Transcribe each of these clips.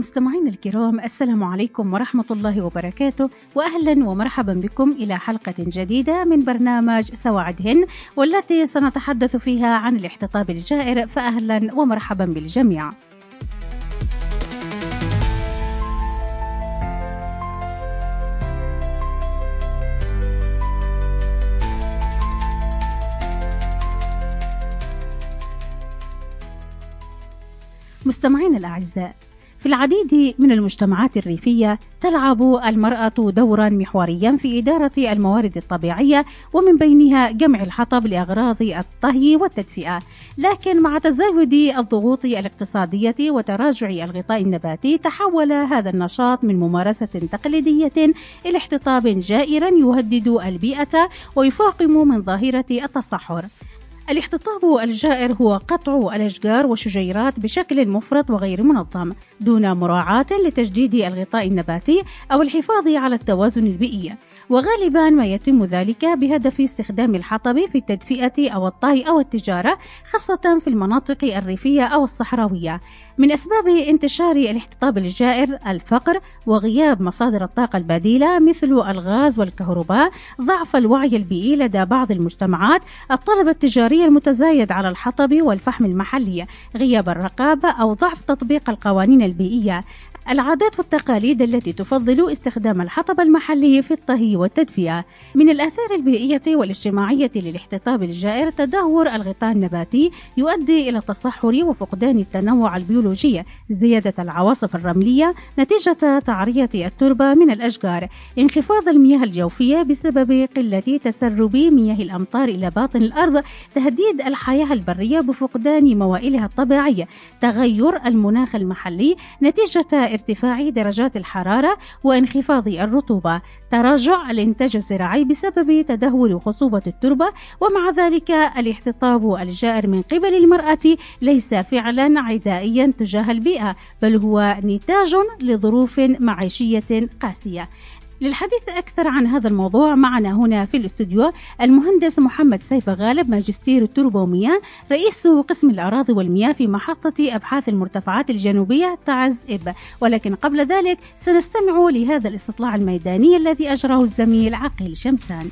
مستمعين الكرام، السلام عليكم ورحمة الله وبركاته، وأهلا ومرحبا بكم إلى حلقة جديدة من برنامج سواعدهن، والتي سنتحدث فيها عن الاحتطاب الجائر، فأهلا ومرحبا بالجميع. مستمعين الأعزاء، في العديد من المجتمعات الريفية تلعب المرأة دورا محوريا في إدارة الموارد الطبيعية، ومن بينها جمع الحطب لأغراض الطهي والتدفئة. لكن مع تزايد الضغوط الاقتصادية وتراجع الغطاء النباتي، تحول هذا النشاط من ممارسة تقليدية إلى احتطاب جائر يهدد البيئة ويفاقم من ظاهرة التصحر. الاحتطاب الجائر هو قطع الأشجار والشجيرات بشكل مفرط وغير منظم دون مراعاة لتجديد الغطاء النباتي أو الحفاظ على التوازن البيئي، وغالبا ما يتم ذلك بهدف استخدام الحطب في التدفئة أو الطهي أو التجارة، خاصة في المناطق الريفية أو الصحراوية. من أسباب انتشار الاحتطاب الجائر الفقر وغياب مصادر الطاقة البديلة مثل الغاز والكهرباء، ضعف الوعي البيئي لدى بعض المجتمعات، الطلب التجاري المتزايد على الحطب والفحم المحلي، غياب الرقابة أو ضعف تطبيق القوانين البيئية، العادات والتقاليد التي تفضل استخدام الحطب المحلي في الطهي والتدفئة. من الآثار البيئية والاجتماعية للاحتطاب الجائر تدهور الغطاء النباتي يؤدي إلى التصحر وفقدان التنوع البيولوجي، زيادة العواصف الرملية نتيجة تعرية التربة من الأشجار، انخفاض المياه الجوفية بسبب قلة تسرب مياه الأمطار إلى باطن الأرض، تهديد الحياة البرية بفقدان موائلها الطبيعية، تغير المناخ المحلي نتيجة ارتفاع درجات الحرارة وانخفاض الرطوبة، تراجع الإنتاج الزراعي بسبب تدهور خصوبة التربة. ومع ذلك الاحتطاب الجائر من قبل المرأة ليس فعلا عدائيا تجاه البيئة، بل هو نتاج لظروف معيشية قاسية. للحديث أكثر عن هذا الموضوع معنا هنا في الاستوديو المهندس محمد سيف غالب، ماجستير التربة ومياه، رئيس قسم الأراضي والمياه في محطة أبحاث المرتفعات الجنوبية تعز إب. ولكن قبل ذلك سنستمع لهذا الاستطلاع الميداني الذي أجراه الزميل عقيل شمسان.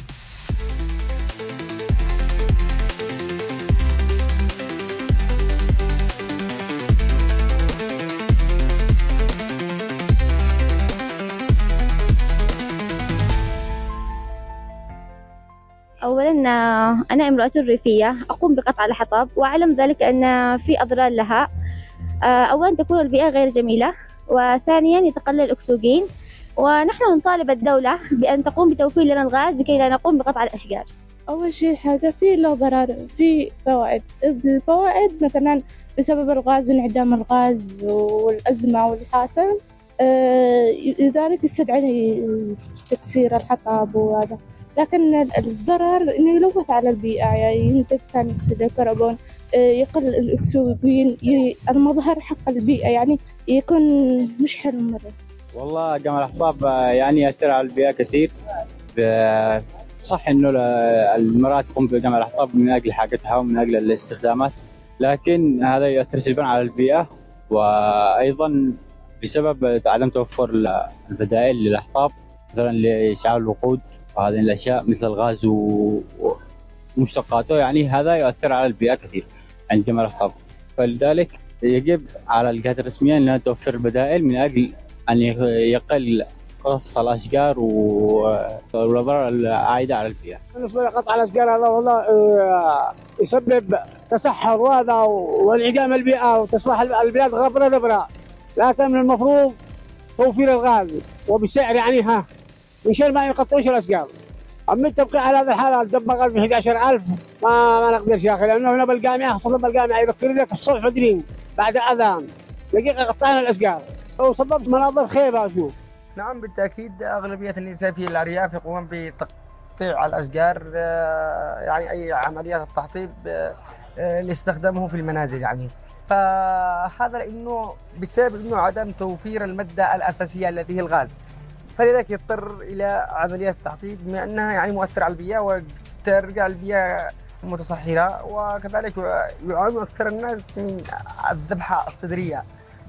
أولا أنا امرأة ريفية أقوم بقطع الحطب، وأعلم ذلك أن في أضرار لها. أولا تكون البيئة غير جميلة، وثانيا يتقلل الأكسجين، ونحن نطالب الدولة بأن تقوم بتوفير لنا الغاز لكي لا نقوم بقطع الأشجار. أول شيء حاجة في له ضرر، في فوائد. الفوائد مثلا بسبب الغاز، انعدام الغاز والأزمة والحاصل، لذلك يستدعي تكسير الحطب وهذا. لكن الضرر إنه يلوث على البيئة، يعني ينتج ثاني أكسيد الكربون، يقل الأكسجين، المظهر حق البيئة يعني يكون مش حلو مرة. والله جمع الأحباب يعني يأثر على البيئة كثير. صح إنه المرأة تقوم بجمع الأحباب من أجل حاجتها ومن أجل الاستخدامات، لكن هذا يؤثر سلبا على البيئة، وأيضا بسبب عدم توفر البدائل للأحباب مثلا لإشعال الوقود وهذه الأشياء مثل الغاز ومشتقاته. يعني هذا يؤثر على البيئة كثير عند جمع الأحطاب، فلذلك يجب على الجهات الرسمية أنها توفر بدائل من أجل أن يقل قص الأشجار والأضرار العائدة على البيئة. بالنسبة لقطع الأشجار هذا والله يسبب تصحر وهذا وانعدام البيئة وتصبح البلاد غبرة دبرة، لكن من المفروض توفير الغاز وبسعر يعني من شان ما يقطعوش الأشجار. أما تبقي على هذا الحال دبقة ب 11,000 ما نقدرش يا أخي، لأنه هنا بالجامعة خصوصا بالجامعة يذكر لك الصبح بدري بعد أذان دقيقة قطعنا الأشجار وسببت مناظر خيبة أشوف. نعم بالتأكيد أغلبية النساء في الأرياف يقومون بتقطيع الأشجار، يعني أي عمليات التحطيب لاستخدامه في المنازل يعني. فهذا لأنه بسبب أنه عدم توفير المادة الأساسية التي هي الغاز، فلذلك يضطر إلى عمليات التحطيب بما أنها يعني مؤثرة على البيئة وترجع البيئة متصحرة. وكذلك يعاني أكثر الناس من الذبحة الصدرية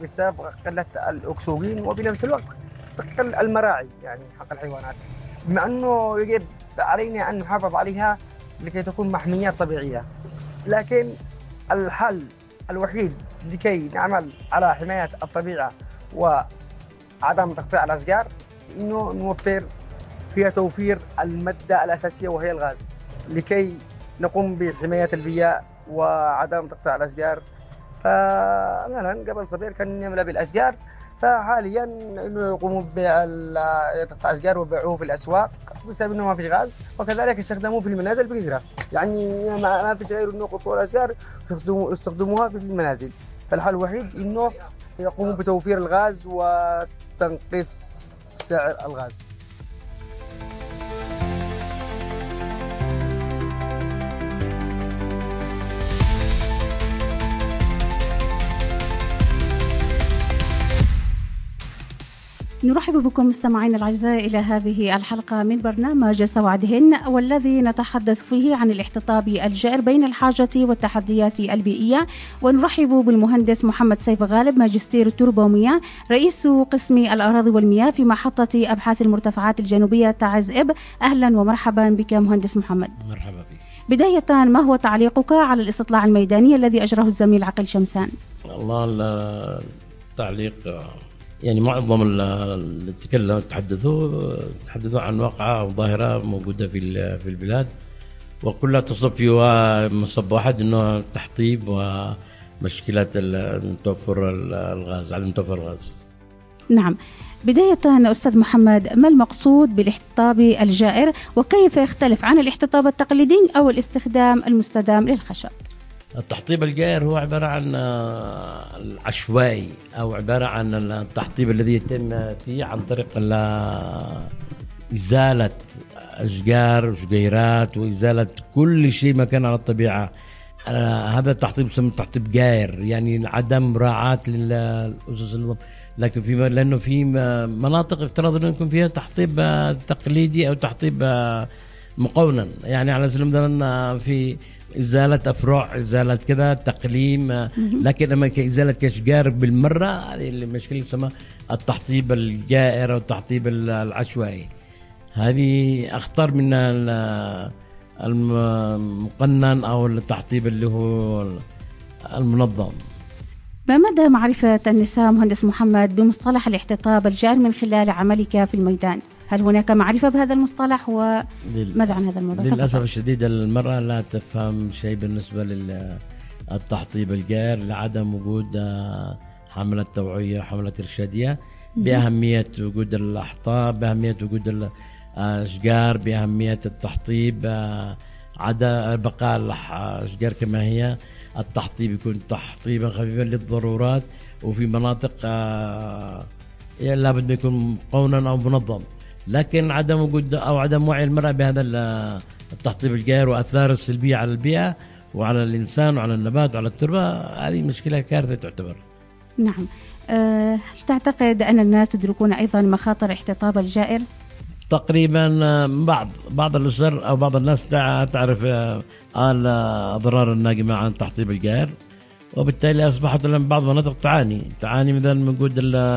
بسبب قلة الأكسجين، وبنفس الوقت تقل المراعي يعني حق الحيوانات، بما أنه يجب علينا أن نحافظ عليها لكي تكون محميات طبيعية. لكن الحل الوحيد لكي نعمل على حماية الطبيعة وعدم تقطيع الأشجار إنه نوفر هي توفير المادة الأساسية وهي الغاز، لكي نقوم بحماية البيئة وعدم تقطيع الأشجار. فمثلا قبل صغير كان يملأ بالأشجار، فحاليا انه يقوموا ببيع تقطع الاشجار وبيعوه في الاسواق بسبب انه ما فيش غاز، وكذلك يستخدموه في المنازل بكثره، يعني ما فيش غير انه يقطعوا الاشجار يستخدموها في المنازل. فالحل الوحيد انه يقوموا بتوفير الغاز وتنقيص سعر الغاز. نرحب بكم مستمعينا الأعزاء إلى هذه الحلقة من برنامج سوعدهن، والذي نتحدث فيه عن الاحتطاب الجائر بين الحاجة والتحديات البيئية. ونرحب بالمهندس محمد سيف غالب، ماجستير التربة ومياه، رئيس قسم الأراضي والمياه في محطة أبحاث المرتفعات الجنوبية تعز إب. أهلا ومرحبا بك مهندس محمد. مرحبا بك. بداية، ما هو تعليقك على الاستطلاع الميداني الذي أجراه الزميل عقيل شمسان؟ والله التعليق يعني معظم اللي تكلموا تحدثوا عن واقعة أو ظاهرة موجودة في البلاد، وكلها تصب في مصب واحد، إنه التحطيب ومشكلة توفر الغاز، عدم توفر الغاز. نعم، بداية أستاذ محمد، ما المقصود بالاحتطاب الجائر، وكيف يختلف عن الاحتطاب التقليدي أو الاستخدام المستدام للخشب؟ التحطيب الجائر هو عبارة عن العشوائي، أو عبارة عن التحطيب الذي يتم فيه عن طريق إزالة أشجار وشجيرات وإزالة كل شيء ما كان على الطبيعة. هذا التحطيب يسمى تحطيب جائر، يعني عدم مراعاة للأسس النظام. لكن لأنه في مناطق افترض أن يكون فيها تحطيب تقليدي أو تحطيب مقونن، يعني على سبيل المثال في إزالة أفرع، إزالة كذا، تقليم، لكن أما كإزالة كأشجار بالمرة، هذه المشكلة تسمى التحطيب الجائر أو التحطيب العشوائي. هذه أخطر من المقنن أو التحطيب اللي هو المنظم. ما مدى معرفة النساء مهندس محمد بمصطلح الاحتطاب الجائر من خلال عملك في الميدان؟ هل هناك معرفة بهذا المصطلح، وماذا عن هذا الموضوع؟ للأسف الشديد المرأة لا تفهم شيء بالنسبة للتحطيب الجائر، لعدم وجود حملة توعية وحملة إرشادية بأهمية وجود الأحطاب، بأهمية وجود الأشجار، بأهمية التحطيب، عدا بقاء الأشجار كما هي. التحطيب يكون تحطيبا خفيفا للضرورات، وفي مناطق لابد يكون قونا أو منظم. لكن عدم وجود أو عدم وعي المرأة بهذا التحطيب الجائر وأثاره السلبية على البيئة وعلى الإنسان وعلى النبات وعلى التربة، هذه مشكلة كارثة تعتبر. نعم. هل تعتقد أن الناس يدركون أيضا مخاطر احتطاب الجائر؟ تقريبا بعض الأسر أو بعض الناس تعرف الأضرار الناجمة عن التحطيب الجائر، وبالتالي أصبحت بعض المناطق تعاني مثلا من وجود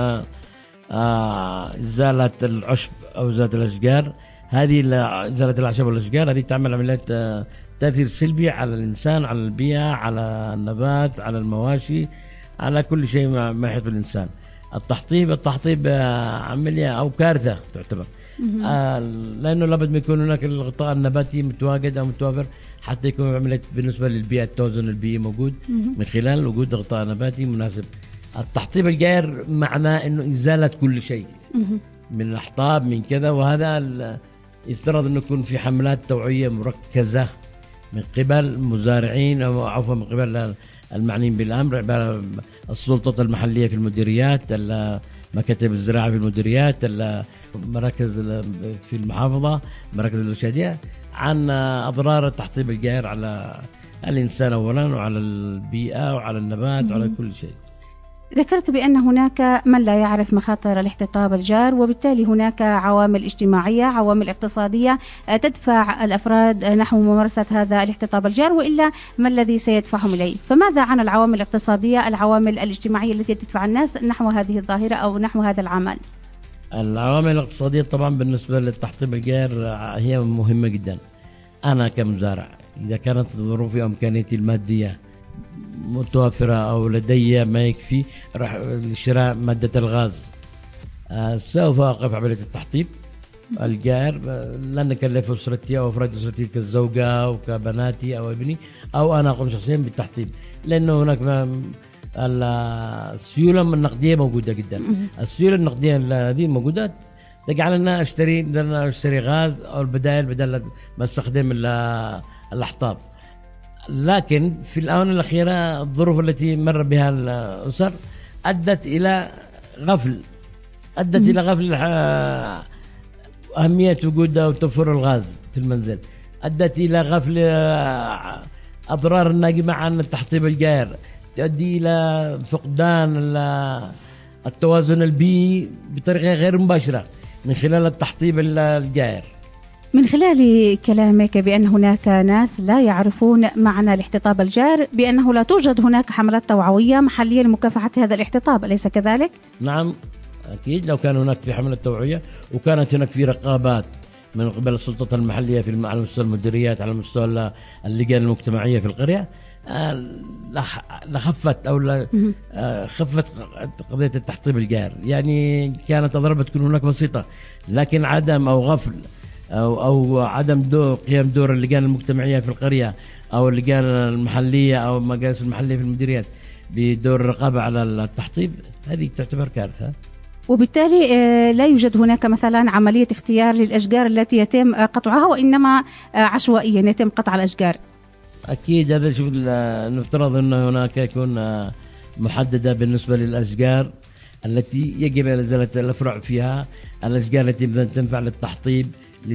إزالة العشب أو إزالة الأشجار. هذه إزالة الأعشاب والأشجار هذه تعمل عمليات تأثير سلبي على الإنسان، على البيئة، على النبات، على المواشي، على كل شيء ما يحيط بالإنسان. التحطيب عملية أو كارثة تعتبر، لأنه لابد ما يكون هناك الغطاء النباتي متواجد أو متوافر حتى يكون عملية بالنسبة للبيئة التوازن البيئي موجود من خلال وجود غطاء نباتي مناسب. التحطيب الجائر معناه إنه إزالة كل شيء من الأحطاب من كذا، وهذا يفترض إنه يكون في حملات توعية مركزة من قبل مزارعين أو عفوا من قبل المعنيين بالأمر، السلطات المحلية في المديريات، مكاتب الزراعة في المديريات، المراكز في المحافظة، مراكز الإرشادية، عن أضرار التحطيب الجائر على الإنسان أولا، وعلى البيئة، وعلى النبات، وعلى كل شيء. ذكرت بأن هناك من لا يعرف مخاطر الاحتطاب الجار، وبالتالي هناك عوامل اجتماعية، عوامل اقتصادية تدفع الأفراد نحو ممارسة هذا الاحتطاب الجار، وإلا ما الذي سيدفعهم إليه؟ فماذا عن العوامل الاقتصادية، العوامل الاجتماعية التي تدفع الناس نحو هذه الظاهرة أو نحو هذا العمل؟ العوامل الاقتصادية طبعا بالنسبة للتحطيم الجار هي مهمة جدا. أنا كمزارع إذا كانت ظروفي أو إمكانياتي المادية متوفرة أو لدي ما يكفي راح لشراء مادة الغاز، سوف أقف عملية التحطيم الجار، لن أكلف أسرتي أو أفراد أسرتي كالزوجة أو كبناتي أو ابني، أو أنا أقوم شخصيا بالتحطيم، لأنه هناك السيولة النقدية موجودة جدا. السيولة النقدية هذه موجودة تجعلنا أشتري غاز أو البدائل بدل ما استخدم الأحطاب. لكن في الآونة الأخيرة الظروف التي مر بها الأسر أدت إلى غفل أهمية وجود أو توفر الغاز في المنزل، أدت إلى غفل أضرار الناجمة عن التحطيم الجائر، تؤدي إلى فقدان التوازن البيئي بطريقة غير مباشرة من خلال التحطيم الجائر. من خلال كلامك بأن هناك ناس لا يعرفون معنى الاحتطاب الجار، بأنه لا توجد هناك حملات توعوية محلية لمكافحة هذا الاحتطاب، أليس كذلك؟ نعم أكيد، لو كان هناك في حملة توعية وكانت هناك في رقابات من قبل السلطات المحلية على مستوى المديريات، على مستوى اللجان المجتمعية في القرية، لخفت أو خفت قضية التحطيم الجائر. يعني كانت الضربة تكون هناك بسيطة، لكن عدم أو غفل أو عدم قيام دور اللجان المجتمعية في القرية أو اللجان المحلية أو المجالس المحلية في المديريات بدور الرقابة على التحطيم، هذه تعتبر كارثة. وبالتالي لا يوجد هناك مثلا عملية اختيار للأشجار التي يتم قطعها، وإنما عشوائيا يتم قطع الأشجار. أكيد هذا شوف، نفترض أن هناك يكون محددة بالنسبة للأشجار التي يجب إزالة الأفرع فيها، الأشجار التي تنفع للتحطيب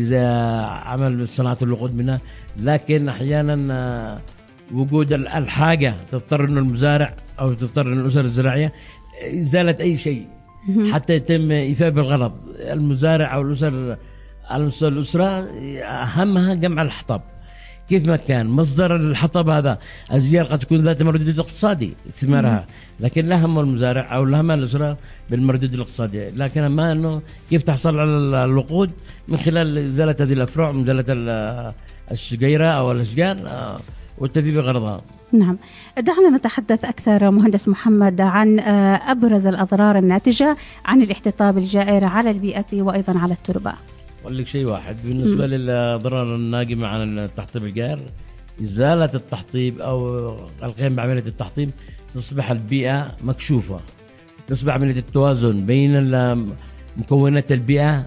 لعمل صناعة الوقود منها. لكن أحيانا وجود الحاجة تضطر أن المزارع أو تضطر أن الأسر الزراعية إزالة أي شيء حتى يتم إيفاء بالغرض. المزارع أو الأسر على مستوى الأسرة أهمها جمع الحطب كيف ما كان. مصدر الحطب هذا أشجار قد تكون ذات مردود اقتصادي ثمارها، لكن لا هم المزارع أو لا هم الأسرة بالمردود الاقتصادي، لكن ما أنه كيف تحصل على الوقود من خلال إزالة هذه الأفرع، من إزالة الشجيرة أو الأشجار والتفي بغرضها. نعم، دعنا نتحدث أكثر مهندس محمد عن أبرز الأضرار الناتجة عن الاحتطاب الجائر على البيئة وأيضا على التربة. أقول لك شيء واحد بالنسبة للأضرار الناجمة عن التحطيم الجائر، إزالة التحطيم أو القيام بعملية التحطيم تصبح البيئة مكشوفة، تصبح عملية التوازن بين مكونات البيئة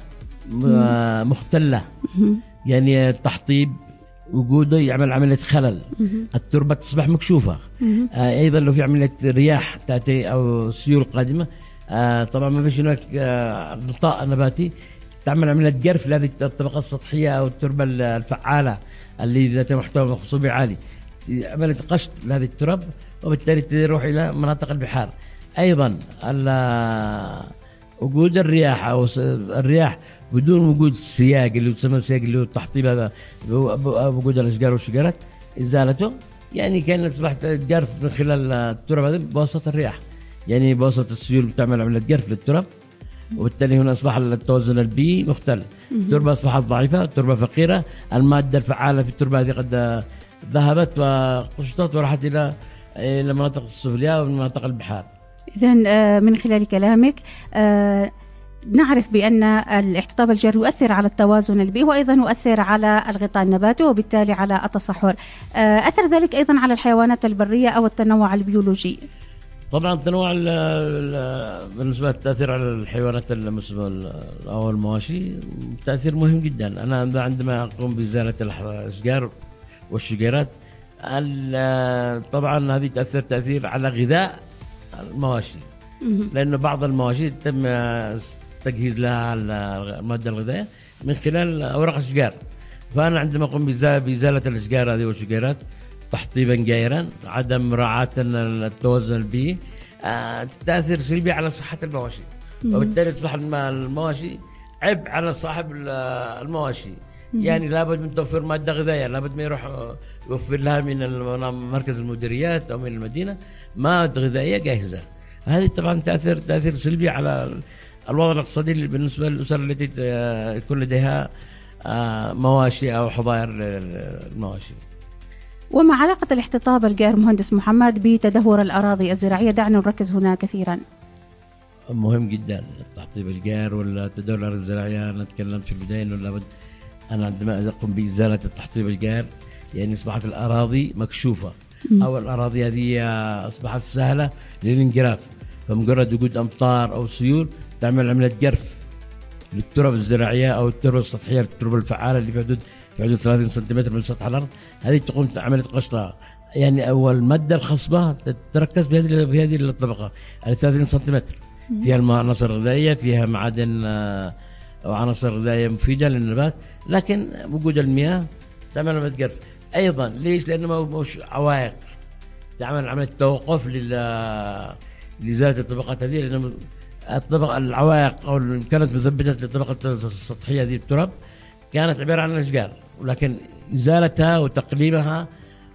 مختلة. يعني التحطيم وجوده يعمل عملية خلل، التربة تصبح مكشوفة. أيضا لو في عملية رياح تأتي أو سيول قادمة، طبعا ما فيش هناك غطاء نباتي، تعمل عملية جرف لهذه الطبقة السطحية أو التربة الفعالة اللي ذات محتوى خصوبي عالي، عملية قشط لهذه التراب، وبالتالي تروح إلى مناطق البحار. أيضا وجود الرياح أو الرياح بدون وجود سياق اللي يسمى السياق اللي هو التحطيم، هذا وجود الأشجار والشجرات إزالته، يعني كان أصبحت جرف من خلال التراب هذا بواسطة الرياح، يعني بواسطة السيول بتعمل عملية جرف للتراب، وبالتالي هنا أصبح التوازن البيئي مختل. التربة أصبحت ضعيفة، التربة فقيرة، المادة الفعالة في التربة هذه قد ذهبت وقشطت وراحت إلى المناطق السفلية ومناطق البحار. إذن من خلال كلامك نعرف بأن الاحتطاب الجائر يؤثر على التوازن البيئي، وأيضا يؤثر على الغطاء النباتي وبالتالي على التصحر. أثر ذلك أيضا على الحيوانات البرية أو التنوع البيولوجي. طبعا التنوع بالنسبة للتأثير على الحيوانات أو المواشي تأثير مهم جدا. أنا عندما أقوم بإزالة الأشجار والشجيرات، طبعا هذه تأثير على غذاء المواشي، لأن بعض المواشي تم تجهيز لها المادة الغذائية من خلال أوراق الأشجار. فأنا عندما أقوم بإزالة الأشجار هذه والشجيرات تحطيبا جائرا، عدم مراعاة التوازن البيئي، تأثير سلبي على صحة المواشي، وبالتالي تصبح المواشي عبء على صاحب المواشي. يعني لابد من توفير مادة غذائية، لابد ما يروح يوفر لها من مركز المديريات أو من المدينة مادة غذائية جاهزة. هذه طبعا تأثير سلبي على الوضع الاقتصادي بالنسبة للأسر التي يكون لديها مواشي أو حظائر المواشي. وما علاقة الاحتطاب الجار مهندس محمد بتدهور الأراضي الزراعية؟ دعنا نركز هنا كثيرا. مهم جدا التحطيب الجار والتدهور الأراضي الزراعية. أنا تكلمت في البداية أنه لابد أنا عندما أقوم بإزالة التحطيب الجار يعني أصبحت الأراضي مكشوفة أو الأراضي هذه أصبحت سهلة للانجراف، فمجرد وجود أمطار أو سيول تعمل عملية جرف للتربة الزراعية أو التربة السطحية، التربة الفعالة اللي في حدود 30 سنتيمتر من سطح الأرض. هذه تقوم عملية قشطها، يعني أول المادة الخصبة تتركز في هذه الطبقة 30 سنتيمتر، فيها العناصر الغذائية، فيها معادن وعناصر غذائية مفيدة للنبات، لكن وجود المياه تعمل عملية جرف. أيضا ليش؟ لأنه مش عوائق، تعمل عملية توقف لإزالة الطبقات هذه، لأن الطبقة العوائق أو كانت مثبتة للطبقة السطحية هذه التراب كانت عبارة عن الأشجار، ولكن إزالتها وتقليمها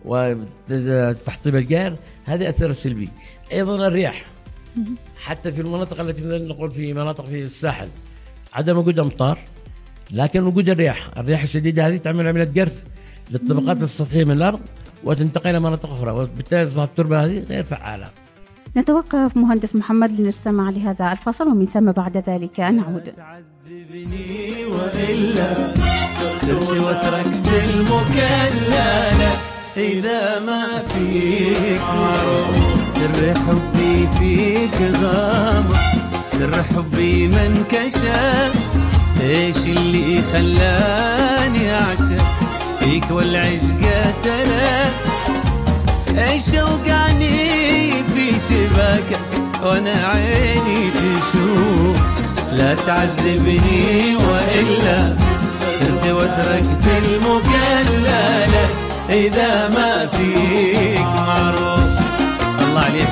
وتحطيب الجار هذا أثر سلبي. أيضا الرياح، حتى في المناطق التي نقول في مناطق في الساحل عدم وجود أمطار، لكن وجود الرياح الشديدة هذه تعمل عملية جرف للطبقات السطحية من الأرض وتنتقل إلى مناطق أخرى، وبالتالي أصبحت التربة هذه غير فعالة. نتوقف مهندس محمد لنستمع لهذا الفصل، ومن ثم بعد ذلك نعود. تعذبني وإلا صرت وتركت المكللة، إذا ما فيك معروف سر حبي فيك غامض، سر حبي من كشف، إيش اللي خلاني أعشق فيك والعشق تلف، إيش وقعني في شباكك وانا عيني تشوف، لا تعذبني وإلا صرت وتركت المكللة، إذا ما فيك معروف. الله عليك،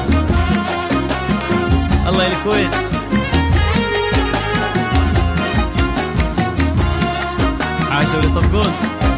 الله الكويت. عاشوا يصفقون.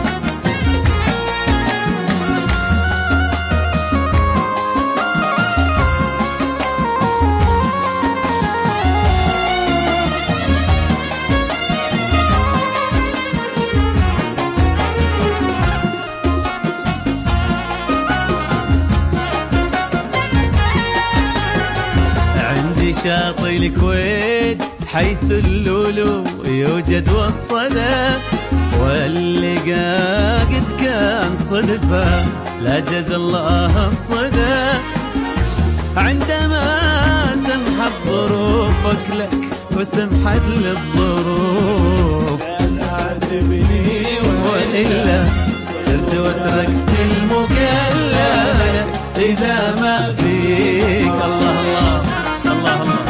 شاطئ الكويت حيث اللولو يوجد والصدف، واللقاء قد كان صدفة لا جزى الله الصدف، عندما سمحت ظروفك لك وسمحت للظروف، لا تعذبني وإلا صرت وتركت المكللة، إذا ما فيك. الله الله الله الله.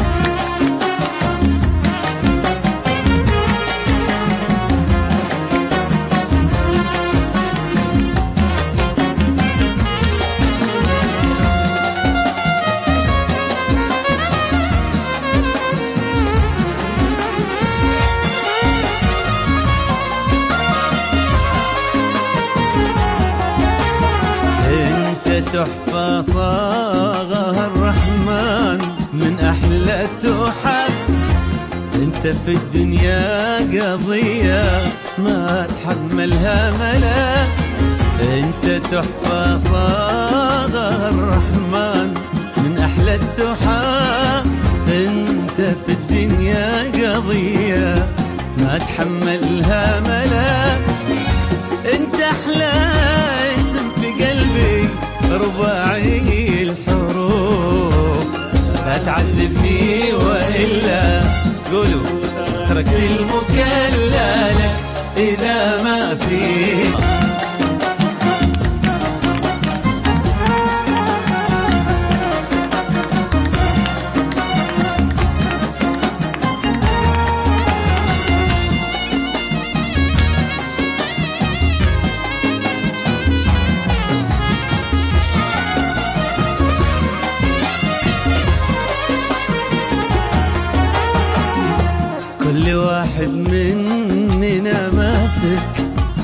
انت تحفة صاغها الرحمن من أحلى التحف، انت في الدنيا قضية ما تحملها ملف، انت تحفة صاغها الرحمن من أحلى التحف، انت في الدنيا قضية ما تحملها ملف، انت أحلى اسم في قلبي رباعي الحروف، لا تعذبني وإلا قولوا تركت المكللة، إذا ما فيك.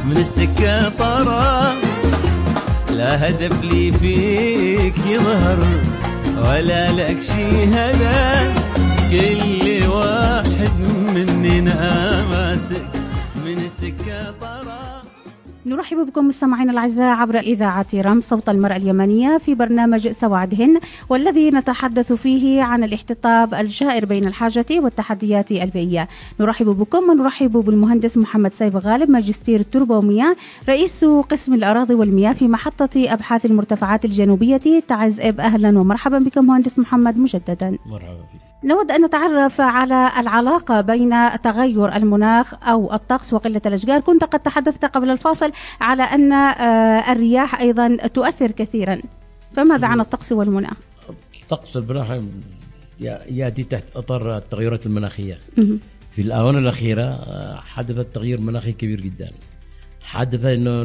من السكة طرف، لا هدف لي فيك يظهر ولا لك شي هدف، كل واحد مننا ماسك من السكة طرف. نرحب بكم مستمعينا الأعزاء عبر إذاعة رم صوت المرأة اليمنية في برنامج سواعدهن، والذي نتحدث فيه عن الاحتطاب الجائر بين الحاجة والتحديات البيئية. نرحب بكم ونرحب بالمهندس محمد سيف غالب، ماجستير التربة ومياه، رئيس قسم الأراضي والمياه في محطة أبحاث المرتفعات الجنوبية تعز إب. أهلا ومرحبا بكم مهندس محمد مجددا. مرحبا فيك. نود أن نتعرف على العلاقة بين تغير المناخ أو الطقس وقلة الأشجار. كنت قد تحدثت قبل الفاصل على أن الرياح أيضا تؤثر كثيرا، فماذا عن الطقس والمناخ؟ الطقس والمناخ يأتي تحت إطار التغيرات المناخية. في الآونة الأخيرة حدث تغيير مناخي كبير جدا. حدث أنه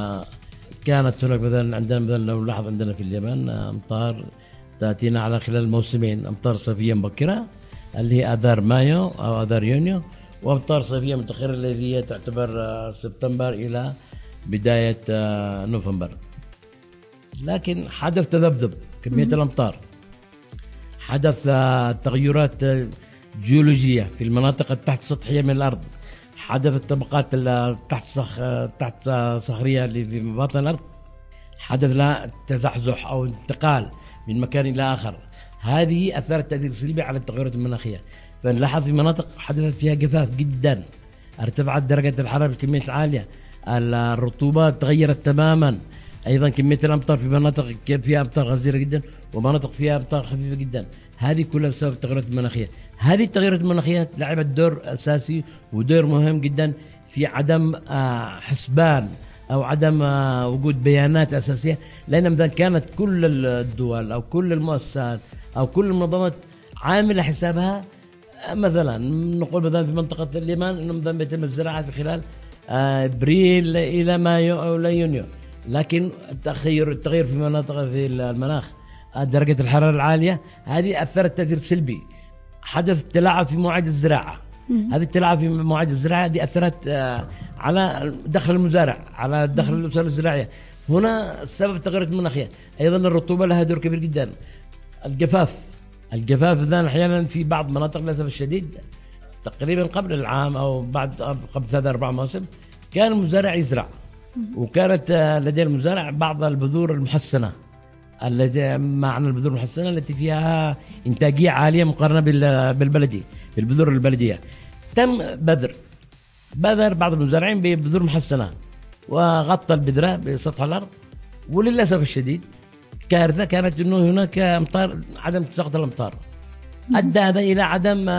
كانت هناك مثلا لو نلاحظ عندنا في اليمن أمطار تأتينا على خلال الموسمين، أمطار صيفية مبكرة اللي هي آذار مايو أو آذار يونيو، وأمطار صيفية متأخرة التي هي تعتبر سبتمبر إلى بداية نوفمبر. لكن حدث تذبذب كمية الأمطار، حدث تغيرات جيولوجية في المناطق التحت سطحية من الأرض، حدثت طبقات تحت صخرية اللي في باطن الأرض حدث لها تزحزح أو انتقال من مكان إلى آخر. هذه أثرت تأثير سلبي على التغيرات المناخية. فنلاحظ في مناطق حدثت فيها جفاف جدا، ارتفعت درجة الحرارة بكمية عالية، الرطوبة تغيرت تماما، أيضا كمية الأمطار في مناطق فيها أمطار غزيرة جدا ومناطق فيها أمطار خفيفة جدا. هذه كلها بسبب التغيرات المناخية. هذه التغيرات المناخية لعبت دور أساسي ودور مهم جدا في عدم حسبان أو عدم وجود بيانات أساسية، لأن مثلا كانت كل الدول أو كل المؤسسات أو كل المنظمات عاملة حسابها. مثلا نقول مثلا في منطقة اليمن إنه مثلا بيتم الزراعة في خلال أبريل إلى مايو أو إلى يونيو، لكن التغير في مناطق في المناخ، درجة الحرارة العالية، هذه أثرت تأثير سلبي. حدث تلاعب في مواعيد الزراعة. هذه التلاعب في مواعيد الزراعة دي أثرت على دخل المزارع، على دخل الأسر الزراعية. هنا السبب التغيرات المناخية. أيضا الرطوبة لها دور كبير جدا. الجفاف مثلا أحيانا في بعض مناطق للأسف الشديد تقريبا قبل العام أو قبل 3-4 مواسم كان المزارع يزرع، وكانت لدى المزارع بعض البذور المحسنة، التي معنى البذور المحسنة التي فيها إنتاجية عالية مقارنة بالبذور البلدية. تم بذر بعض المزارعين ببذور محسنة وغطى البذرة بسطح الأرض، وللأسف الشديد كارثة كانت أنه هناك أمطار، عدم تساقط الأمطار أدى هذا إلى عدم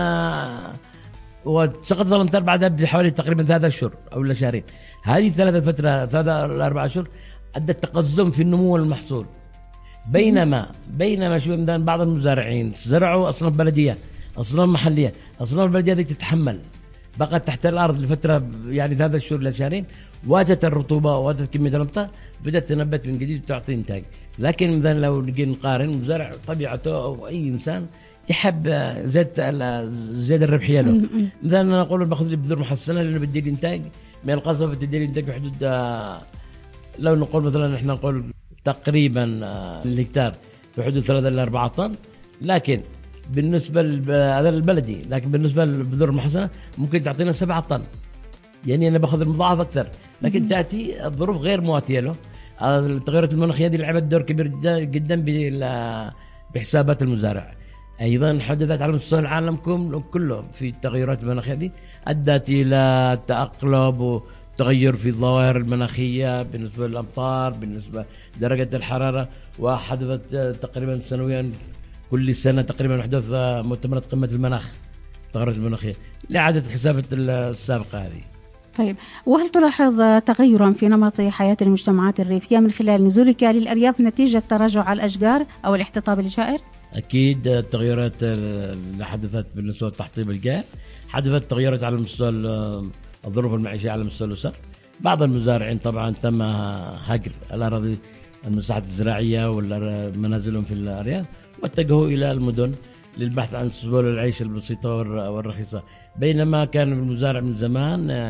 وسقط الأمطار بعدها بحوالي تقريبا 3 أشهر أو إلى شهرين. هذه 3-4 أشهر أدت تقزم في النمو والمحصول. بينما شو مثلا بعض المزارعين زرعوا أصناف بلدية، أصناف محلية، أصناف البلدية هذه تتحمل، بقت تحت الأرض لفترة يعني 3 أشهر إلى شهرين، واتت الرطوبة واتت كمية الأمطار، بدأت تنبت من جديد وتعطي إنتاج. لكن مثلا لو نجي نقارن، مزارع طبيعته أو أي إنسان يحب زيادة الربحية له. مثلا أنا أقول باخذ لي بذور محسنة لأنه بدي لي إنتاج، من القصبة بدي لي إنتاج بحدود لو نقول مثلا إحنا نقول تقريبا الهكتار بحدود 3-4 طن، لكن بالنسبة هذا البلدي، لكن بالنسبة للبذور المحسنة ممكن تعطينا 7 طن. يعني أنا باخذ المضاعف أكثر، لكن تأتي الظروف غير مواتية له. التغيرات المناخية هذه لعبت دور كبير جدا بحسابات المزارع. أيضا حدثت على مستوى العالم كله في التغيرات المناخية دي، أدت إلى تأقلب وتغير في الظواهر المناخية بالنسبة للأمطار، بالنسبة لدرجة الحرارة. وحدثت تقريبا سنويا كل سنة تقريبا حدث مؤتمرات قمة المناخ، التغيرات المناخية لإعادة حسابات السابقة هذه. طيب، وهل تلاحظ تغيرا في نمط حياة المجتمعات الريفية من خلال نزولك للأرياف نتيجة تراجع الأشجار أو الاحتطاب الجائر؟ أكيد التغيرات اللي حدثت بالنسبة للتحطيم الجائر، حدثت تغيرات على مستوى الظروف المعيشية على مستوى الأسر. بعض المزارعين طبعا تم هجر الأراضي المساحات الزراعية ولا منازلهم في الأرياف، واتجهوا إلى المدن للبحث عن سبل العيش البسيطة والرخيصة. بينما كان المزارع من زمان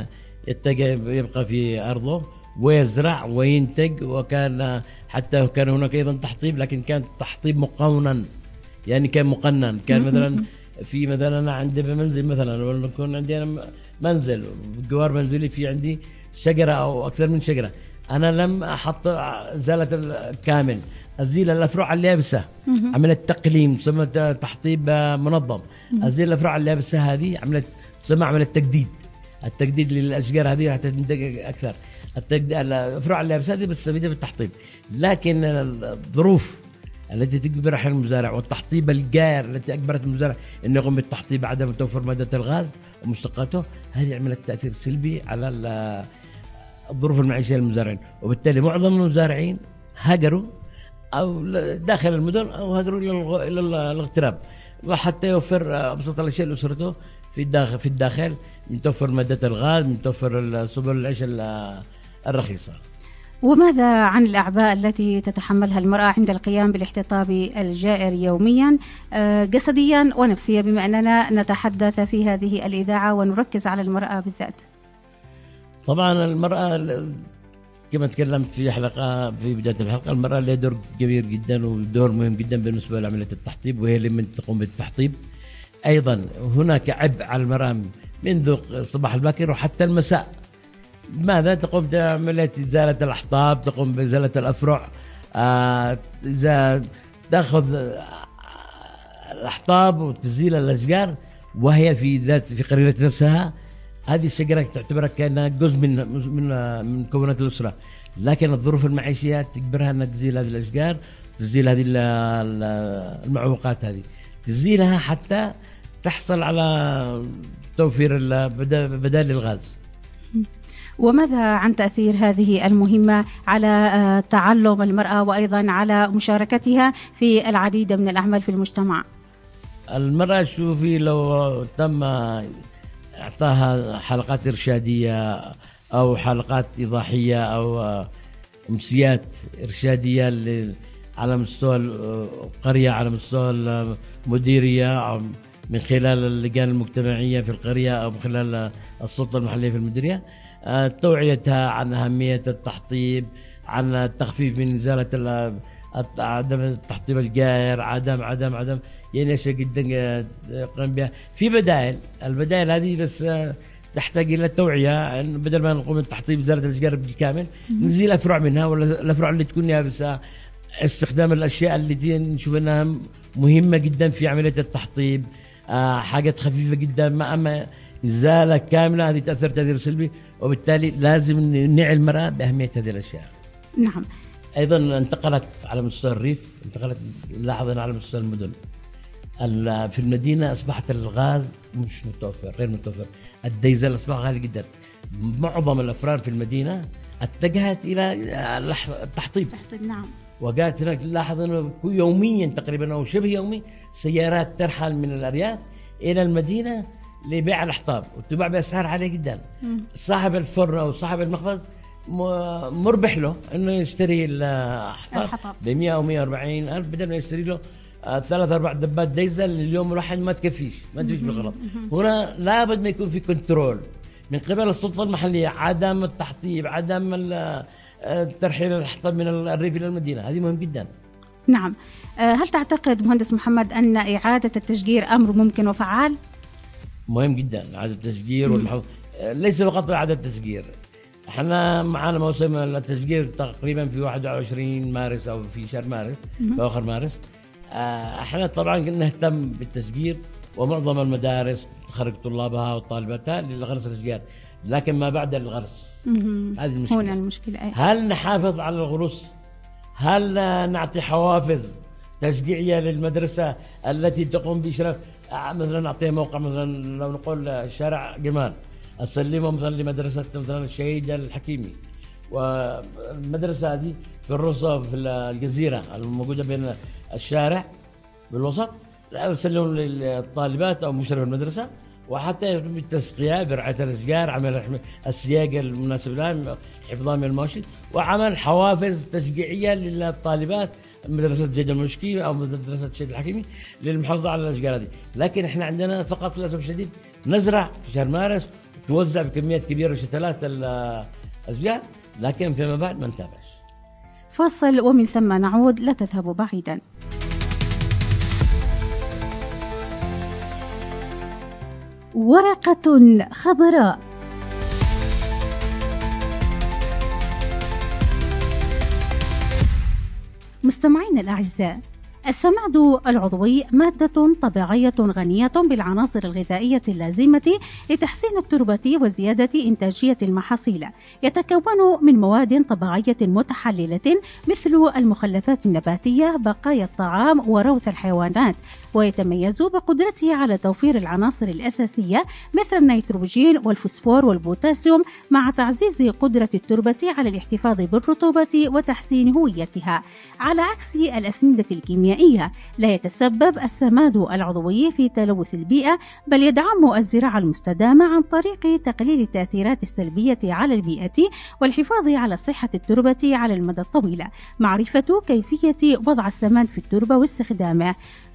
يبقى في أرضه ويزرع وينتج. وكان حتى كان هناك أيضا تحطيب، لكن كان تحطيب مقنن، يعني كان مقنن. كان مثلا في مثلا أنا عندي بمنزل مثلا، ولا يكون عندي أنا منزل جوار منزلي في عندي شجرة أو أكثر من شجرة، أنا لم أحط زالة كامل، أزيل الأفرع اليابسة، عملت تقليم تسمى تحطيب منظم، أزيل الأفرع اليابسة هذه تسمى عملت التجديد للأشجار هذه حتى تنتج أكثر. الأفرع اليابسة هذه بتستفيد بالتحطيب، لكن الظروف التي تجبر أحيانا المزارع والتحطيب الجائر التي أجبرت المزارع أن يقوم بالتحطيب عدم توفر مادة الغاز ومشتقاته، هذه عملت تأثير سلبي على الظروف المعيشية للمزارعين، وبالتالي معظم المزارعين هاجروا أو داخل المدن أو هاجروا إلى الاغتراب، وحتى يوفر أبسط الأشياء لأسرته في الداخل، من توفر مادة الغاز، من توفر سبل العيش الرخيصة. وماذا عن الأعباء التي تتحملها المرأة عند القيام بالاحتطاب الجائر يوميا جسديا ونفسيا، بما أننا نتحدث في هذه الإذاعة ونركز على المرأة بالذات؟ طبعا المرأة كما تكلمت في بداية الحلقة، المرأة لها دور كبير جدا ودور مهم جدا بالنسبة لعملية التحطيب، وهي اللي من تقوم بالتحطيب. أيضا هناك عبء على المرأة منذ الصباح الباكر وحتى المساء. ماذا تقوم بعملية إزالة الأحطاب، تقوم بإزالة الأفرع، إذا تأخذ الأحطاب وتزيل الأشجار وهي في قريرة نفسها، هذه الشجرة تعتبر كأنها جزء من مكونات الأسرة، لكن الظروف المعيشية تجبرها أن تزيل هذه الأشجار، تزيل هذه المعوقات، هذه تزيلها حتى تحصل على توفير بدائل الغاز. وماذا عن تأثير هذه المهمة على تعلم المرأة وأيضا على مشاركتها في العديد من الأعمال في المجتمع؟ المرأة شوفي لو تم إعطاها حلقات إرشادية أو حلقات إيضاحية أو أمسيات إرشادية على مستوى القرية، على مستوى المديرية، أو من خلال اللجان المجتمعية في القرية أو من خلال السلطة المحلية في المديرية، توعيتها عن أهمية التحطيب، عن التخفيف من إزالة عدم التحطيب الجائر، عدم يعني أشياء جدا قام بها. في البدائل هذه بس تحتاج إلى التوعية، بدل ما نقوم بالتحطيب إزالة الأشجار بالكامل نزيل أفرع منها، ولا الأفرع اللي تكون يابسة، استخدام الأشياء اللي نشوف أنها مهمة جدا في عملية التحطيب، حاجات خفيفة جدا، أما إزالة كاملة هذه تأثير سلبي، وبالتالي لازم نعي المرأة بأهمية هذه الأشياء. نعم. أيضا انتقلت على مستوى الريف، لاحظنا على مستوى المدن. في المدينة أصبحت الغاز مش متوفر، غير متوفر، الديزل أصبح غالي جدا. معظم الأفراد في المدينة اتجهت إلى التحطيب. نعم. وقالت هناك نلاحظ أنه يوميا تقريبا أو شبه يومي سيارات ترحل من الأرياف إلى المدينة لبيع الأحطاب، وتباع بأسعار عالية جدا. صاحب الفرن أو صاحب المخبز مربح له أنه يشتري الأحطاب ب100 أو 140 ألف، بدل ما يشتري له 3-4 دبات ديزل لليوم الواحد ما تكفيش بالغلط. هنا لابد ما يكون في كنترول من قبل السلطة المحلية، عدم التحطيب، عدم ترحيل الأحطاب من الريف إلى المدينة، هذه مهم جدا. نعم. هل تعتقد مهندس محمد أن إعادة التشجير أمر ممكن وفعال؟ مهم جدا إعادة التشجير ليس فقط إعادة التشجير. احنا معنا موسم التشجير تقريبا في 21 مارس أو في شهر مارس، في آخر مارس. احنا طبعا نهتم بالتشجير، ومعظم المدارس تخرج طلابها وطالباتها لغرس الأشجار، لكن ما بعد الغرس هذه المشكلة. هنا المشكلة. هل نحافظ على الغروس؟ هل نعطي حوافز تشجيعية للمدرسة التي تقوم بإشراف؟ مثلا نعطيها موقع، مثلا لو نقول شارع جمال أسلمه مثلا لمدرسة مثلا الشهيد الحكيمي، والمدرسة هذه في الرصة في الجزيرة الموجودة بين الشارع بالوسط، أسلمهم للطالبات أو مشرف المدرسة، وحتى بالتسقية برعاية الأشجار، عمل السياق المناسب لها، حفظها من المواشي، وعمل حوافز تشجيعية للطالبات مدرسة زيد المشكي أو مدرسة الشهيد الحكيمي للمحافظة على الأشجار هذه. لكن إحنا عندنا فقط للأسف الشديد نزرع في شهر مارس توزع بكميات كبيرة شتلات الأشجار، لكن فيما بعد ما نتابعش. فاصل ومن ثم نعود، لا تذهبوا بعيدا. ورقة خضراء. مستمعين الأعزاء، السماد العضوي مادة طبيعية غنية بالعناصر الغذائية اللازمة لتحسين التربة وزيادة إنتاجية المحاصيل. يتكون من مواد طبيعية متحللة مثل المخلفات النباتية، بقايا الطعام، وروث الحيوانات، ويتميز بقدرته على توفير العناصر الأساسية مثل النيتروجين والفوسفور والبوتاسيوم، مع تعزيز قدرة التربة على الاحتفاظ بالرطوبة وتحسين هويتها. على عكس الأسمدة الكيميائية، لا يتسبب السماد العضوي في تلوث البيئة، بل يدعم الزراعة المستدامة عن طريق تقليل التأثيرات السلبية على البيئة والحفاظ على صحة التربة على المدى الطويل. معرفة كيفية وضع السماد في التربة واستخدامه.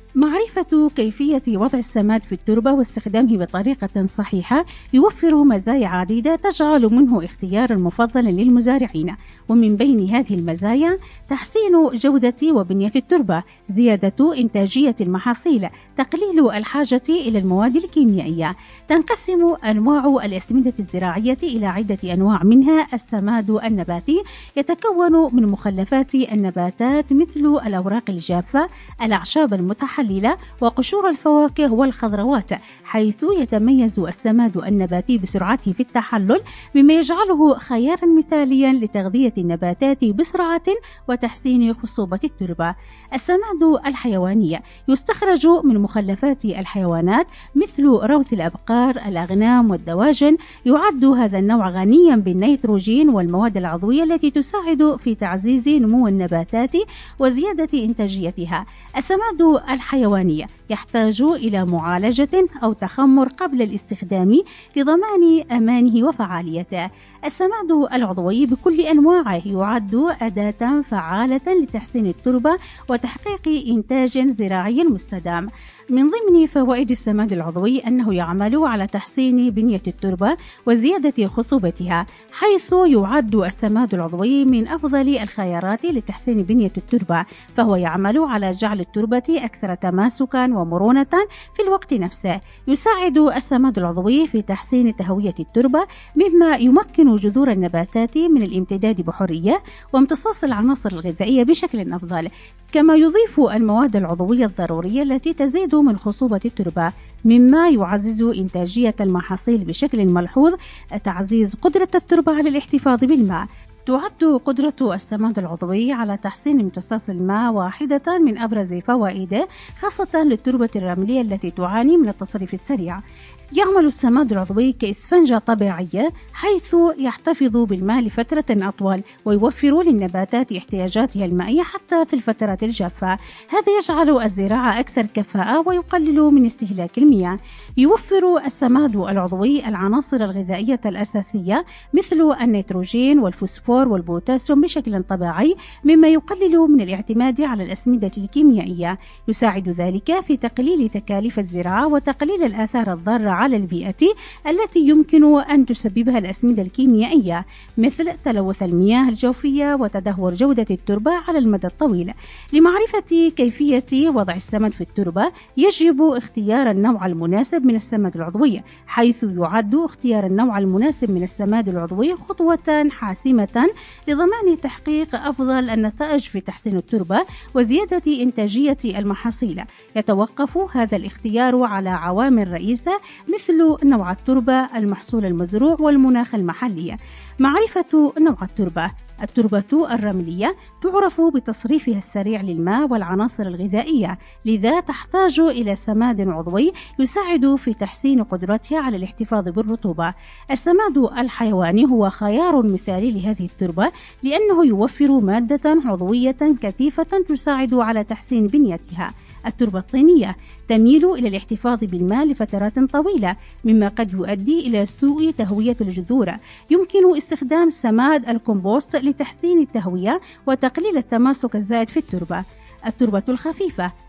معرفة كيفية وضع السماد في التربة واستخدامه بطريقة صحيحة يوفر مزايا عديدة تجعل منه اختيارا مفضلا للمزارعين، ومن بين هذه المزايا تحسين جودة وبنية التربة، زيادة إنتاجية المحاصيل، تقليل الحاجة إلى المواد الكيميائية. تنقسم أنواع الأسمدة الزراعية إلى عدة أنواع، منها السماد النباتي، يتكون من مخلفات النباتات مثل الأوراق الجافة، الأعشاب المتحللة، وقشور الفواكه والخضروات، حيث يتميز السماد النباتي بسرعته في التحلل، مما يجعله خيارا مثاليا لتغذية النباتات بسرعة وتحسين خصوبة التربة. السماد الحيواني يستخرج من مخلفات الحيوانات مثل روث الأبقار، الأغنام والدواجن. يعد هذا النوع غنيا بالنيتروجين والمواد العضوية التي تساعد في تعزيز نمو النباتات وزيادة إنتاجيتها. السماد الحيواني يحتاج إلى معالجة أو تخمر قبل الاستخدام لضمان أمانه وفعاليته. السماد العضوي بكل أنواعه يعد أداة فعالة لتحسين التربة وتحقيق إنتاج زراعي مستدام. من ضمن فوائد السماد العضوي أنه يعمل على تحسين بنية التربة وزيادة خصوبتها، حيث يعد السماد العضوي من أفضل الخيارات لتحسين بنية التربة، فهو يعمل على جعل التربة أكثر تماسكا ومرونة في الوقت نفسه. يساعد السماد العضوي في تحسين تهوية التربة، مما يمكن جذور النباتات من الامتداد بحرية وامتصاص العناصر الغذائية بشكل أفضل، كما يضيف المواد العضوية الضرورية التي تزيد من خصوبة التربة، مما يعزز إنتاجية المحاصيل بشكل ملحوظ. تعزيز قدرة التربة على الاحتفاظ بالماء. تعد قدرة السماد العضوي على تحسين امتصاص الماء واحدة من أبرز فوائده، خاصة للتربة الرملية التي تعاني من التصريف السريع. يعمل السماد العضوي كإسفنجة طبيعية، حيث يحتفظ بالماء لفترة أطول ويوفر للنباتات احتياجاتها المائية حتى في الفترات الجافة. هذا يجعل الزراعة أكثر كفاءة ويقلل من استهلاك المياه. يوفر السماد العضوي العناصر الغذائية الأساسية مثل النيتروجين والفوسفور والبوتاسيوم بشكل طبيعي، مما يقلل من الاعتماد على الأسمدة الكيميائية. يساعد ذلك في تقليل تكاليف الزراعة وتقليل الآثار الضارة على البيئة التي يمكن أن تسببها الأسمدة الكيميائية، مثل تلوث المياه الجوفية وتدهور جودة التربة على المدى الطويل. لمعرفة كيفية وضع السماد في التربة، يجب اختيار النوع المناسب من السماد العضوي، حيث يعد اختيار النوع المناسب من السماد العضوي خطوة حاسمة لضمان تحقيق أفضل النتائج في تحسين التربة وزيادة إنتاجية المحاصيل. يتوقف هذا الاختيار على عوامل رئيسة مثل نوع التربة، المحصول المزروع، والمناخ المحلي. معرفة نوع التربة. التربة الرملية تعرف بتصريفها السريع للماء والعناصر الغذائية، لذا تحتاج إلى سماد عضوي يساعد في تحسين قدرتها على الاحتفاظ بالرطوبة. السماد الحيواني هو خيار مثالي لهذه التربة، لأنه يوفر مادة عضوية كثيفة تساعد على تحسين بنيتها. التربة الطينية تميل إلى الاحتفاظ بالماء لفترات طويلة، مما قد يؤدي إلى سوء تهوية الجذور. يمكن استخدام سماد الكومبوست لتحسين التهوية وتقليل التماسك الزائد في التربة. التربة الخفيفة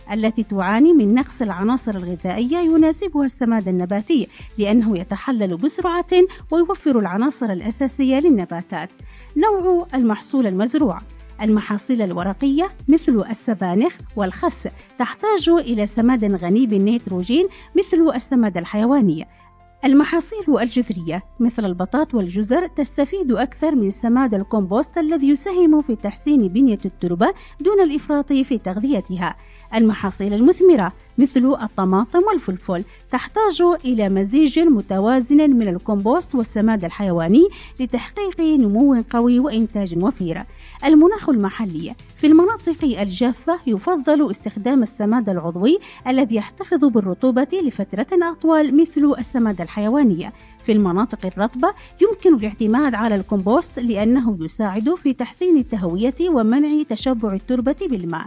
التي تعاني من نقص العناصر الغذائية يناسبها السماد النباتي لأنه يتحلل بسرعة ويوفر العناصر الأساسية للنباتات. نوع المحصول المزروع: المحاصيل الورقية مثل السبانخ والخس تحتاج إلى سماد غني بالنيتروجين مثل السماد الحيواني. المحاصيل الجذرية مثل البطاط والجزر تستفيد أكثر من سماد الكومبوست الذي يساهم في تحسين بنية التربة دون الإفراط في تغذيتها. المحاصيل المثمرة مثل الطماطم والفلفل تحتاج إلى مزيج متوازن من الكومبوست والسماد الحيواني لتحقيق نمو قوي وإنتاج وفير. المناخ المحلي: في المناطق الجافة يفضل استخدام السماد العضوي الذي يحتفظ بالرطوبة لفترة أطول مثل السماد الحيواني. في المناطق الرطبة يمكن الاعتماد على الكومبوست لأنه يساعد في تحسين التهوية ومنع تشبع التربة بالماء.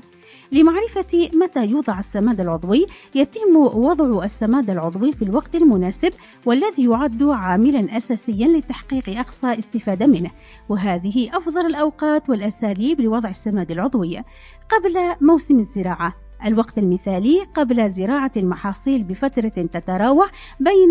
لمعرفة متى يوضع السماد العضوي، يتم وضع السماد العضوي في الوقت المناسب والذي يعد عاملا أساسيا لتحقيق أقصى استفادة منه، وهذه أفضل الأوقات والأساليب لوضع السماد العضوي: قبل موسم الزراعة: الوقت المثالي قبل زراعة المحاصيل بفترة تتراوح بين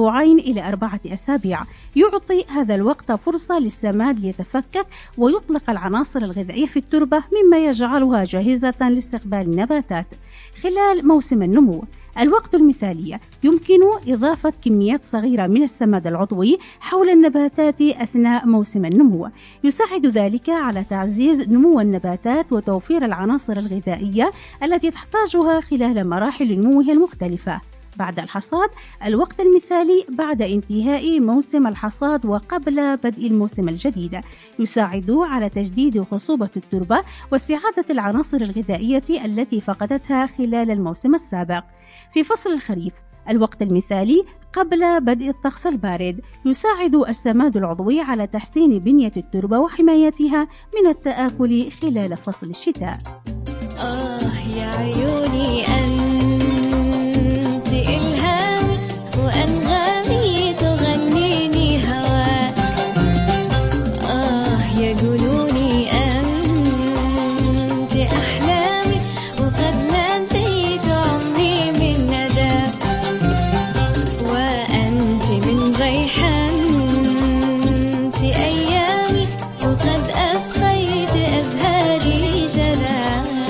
2 إلى 4 أسابيع. يعطي هذا الوقت فرصة للسماد ليتفكك ويطلق العناصر الغذائية في التربة مما يجعلها جاهزة لاستقبال النباتات. خلال موسم النمو: الوقت المثالي يمكن إضافة كميات صغيرة من السماد العضوي حول النباتات أثناء موسم النمو، يساعد ذلك على تعزيز نمو النباتات وتوفير العناصر الغذائية التي تحتاجها خلال مراحل نموها المختلفة. بعد الحصاد: الوقت المثالي بعد انتهاء موسم الحصاد وقبل بدء الموسم الجديد، يساعد على تجديد خصوبة التربة واستعادة العناصر الغذائية التي فقدتها خلال الموسم السابق. في فصل الخريف: الوقت المثالي قبل بدء الطقس البارد، يساعد السماد العضوي على تحسين بنية التربة وحمايتها من التآكل خلال فصل الشتاء. يا عيوني أنت إلهامي وأنغامي تغنيني هواك. يا جنوني أنت أحلامي وقد ناديت عمري من ندى. وأنت من ريحانت أيامي وقد أسقيت أزهاري جلا.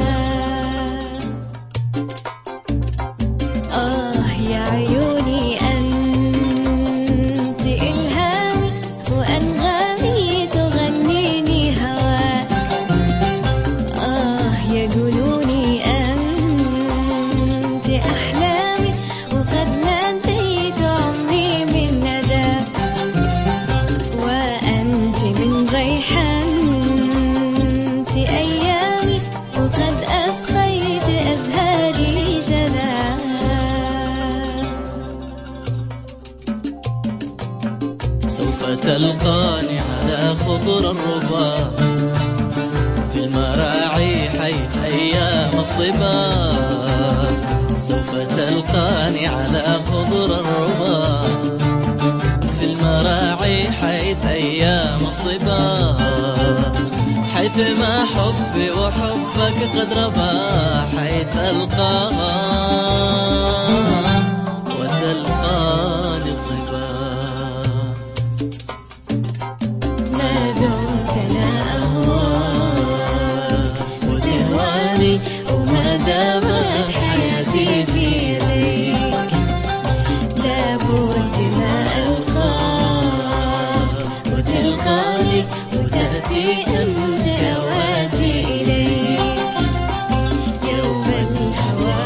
يا عيوني أنت إلهامي وأنغامي تغنيني هواك. يا جنوني أنت أحلامي وقد ناديت عمري من ندى. وأنت من ريحانت أيامي وقد أسقيت أزهاري جلا. سوف تلقاني على خضر الربا في المراعي حيث أيام الصبا. سوف تلقاني على خضر الربا في المراعي حيث أيام الصبا. حيث ما حبي وحبك قد ربا، حيث ألقاها وتلقاني الظبا. ما دمت أنا أهواك وتهواني وما دامت حياتي في يديك. لابد ما ألقاك وتلقاني وتأتي أنت وآتي إليك. يوم الهوى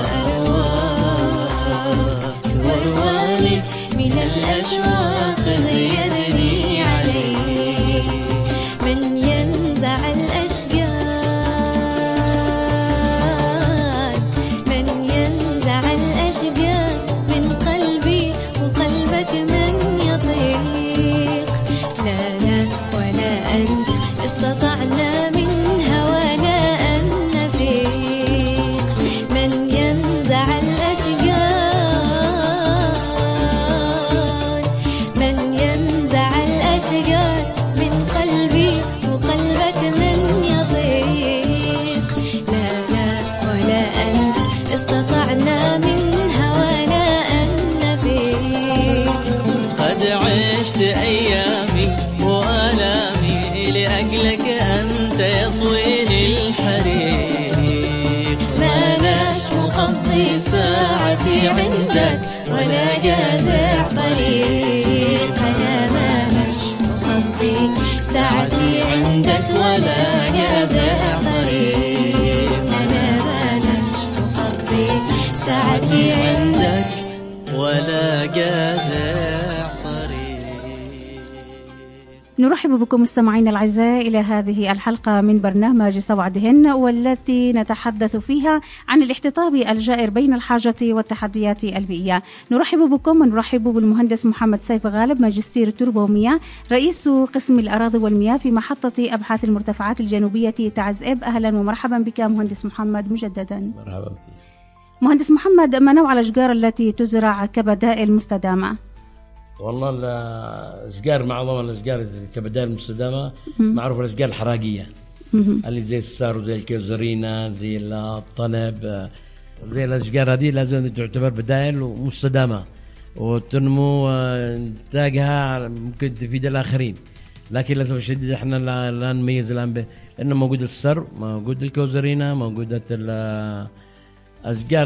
أرواك ورواني من الأشواق زيدني عليك. من ينزع الأشجار، من ينزع الأشجار من قلبي وقلبك من يطيق. لا لا ولا أنت استطعنا من هوانا أن نفيق. من ينزع الأشجار، من ينزع الأشجار من قلبي وقلبك من يضيق. لا لا ولا أنت لأجلك أنت يطويني الحريق. ما لاش مقضي ساعتي عندك ولا جازع طريق. أنا ما لاش مقضي ساعتي عندك ولا جازع طريق. أنا ما لاش مقضي ساعتي عندك ولا جازع طريق. نرحب بكم مستمعينا الأعزاء إلى هذه الحلقة من برنامج سوعدهن، والتي نتحدث فيها عن الاحتطاب الجائر بين الحاجة والتحديات البيئية. نرحب بكم ونرحب بالمهندس محمد سيف غالب، ماجستير تربة ومياه، رئيس قسم الأراضي والمياه في محطة أبحاث المرتفعات الجنوبية تعزئب. أهلا ومرحبا بك مهندس محمد مجددا. مرحبا بك. مهندس محمد، ما نوع الأشجار التي تزرع كبدائل مستدامة؟ والله الاشجار معظم الاشجار كبدائل مستدامه معروف الاشجار الحراقيه اللي زي السار وزي الكيوزرينا زي الطنب، زي الاشجار هذه لازم تعتبر بدائل مستدامه وتنمو انتاجها ممكن تفيد الاخرين. لكن للاسف الشديد احنا لا نميز الان لانه موجود السر، موجود الكيوزرينا، موجوده الاشجار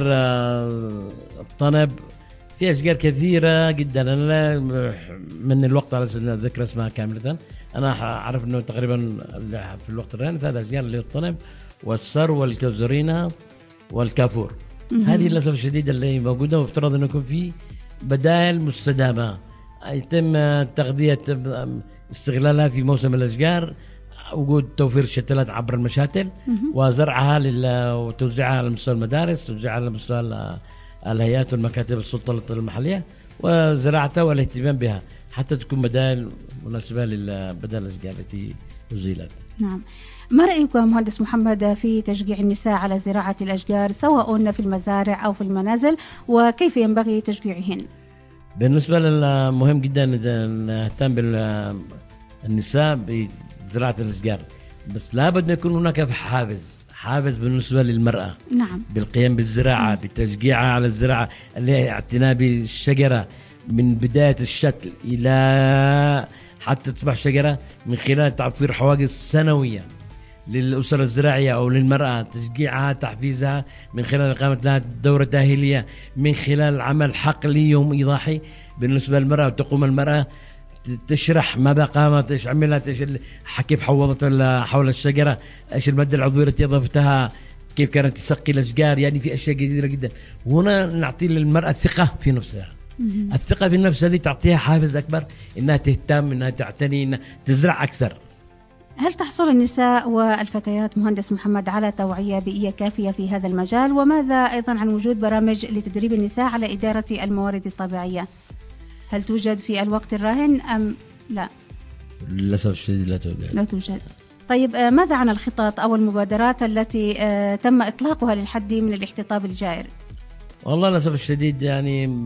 الطنب، في أشجار كثيرة جدا. أنا من الوقت على سبيل الذكر اسمها كاملة، أنا أعرف أنه تقريبا في الوقت الآن ثلاث أشجار اللي هو الطنب والسر والكوزرينا والكافور. هذه للأسف الشديد اللي موجودة، وافترض أنه يكون في بدائل مستدامة يتم تغذية استغلالها في موسم الأشجار، وجود توفير الشتلات عبر المشاتل وزرعها وتوزيعها على مستوى المدارس، توزيعها على مستوى الهيئات والمكاتب السلطة المحلية، وزراعتها والاهتمام بها حتى تكون بدائل مناسبة للبدائل الأشجار التي أزيلت. نعم. ما رأيك مهندس محمد في تشجيع النساء على زراعة الأشجار سواء في المزارع أو في المنازل، وكيف ينبغي تشجيعهن؟ بالنسبة للمهم جدا نهتم بالنساء بزراعة الأشجار، بس لابد أن يكون هناك حافز بالنسبة للمرأة. نعم. بالقيام بالزراعة، بتشجيعها على الزراعة، اللي اعتناء بالشجرة من بداية الشتل إلى حتى تصبح شجرة، من خلال توفير حواجز سنوية للأسر الزراعية أو للمرأة، تشجيعها، تحفيزها من خلال إقامة لها دورة تأهيلية، من خلال عمل حقل يوم إيضاحي بالنسبة للمرأة، وتقوم المرأة تشرح ماذا قامت، ايش عملت، ايش كيف حوضت حول الشجره، ايش الماده العضويه التي اضافتها، كيف كانت تسقي الاشجار. يعني في اشياء كثيره جدا، وهنا نعطي للمراه ثقه في نفسها. الثقه في النفس هذه تعطيها حافز اكبر انها تهتم، انها تعتني، انها تزرع اكثر. هل تحصل النساء والفتيات مهندس محمد على توعية بيئية كافية في هذا المجال؟ وماذا أيضا عن وجود برامج لتدريب النساء على إدارة الموارد الطبيعية؟ هل توجد في الوقت الراهن أم لا؟ للأسف الشديد لا توجد. طيب، ماذا عن الخطط أو المبادرات التي تم إطلاقها للحد من الاحتطاب الجائر؟ والله للأسف الشديد يعني